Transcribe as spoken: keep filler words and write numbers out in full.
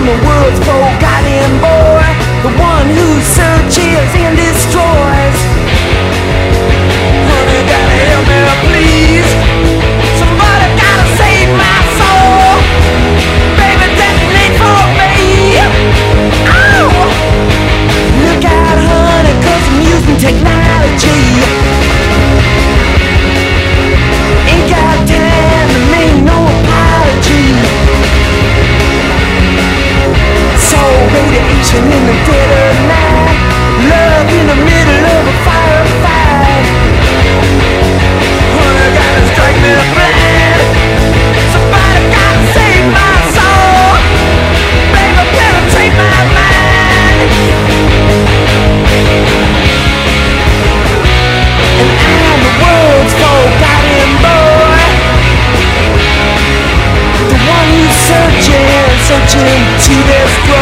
am the world's forgotten boy, the one who searches and destroys. Honey, gotta help me, please. Somebody gotta save my soul. Baby, detonate for me. Oh! Look out, honey, 'cause I'm using technology. Ain't got time to make no apology. Soul radiation in the dead of night, love in the middle of a firefight. Honey, gotta strike me blind. Somebody gotta save my soul. Baby, penetrate my mind. And I'm the world's forgotten boy, the one who's searching, searching to destroy.